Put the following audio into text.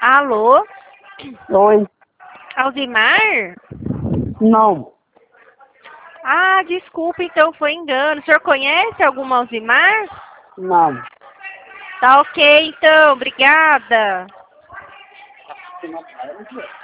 Alô? Oi. Alzimar? Não. Ah, desculpa, então foi engano. O senhor conhece algum Alzimar? Não. Tá ok, então. Obrigada.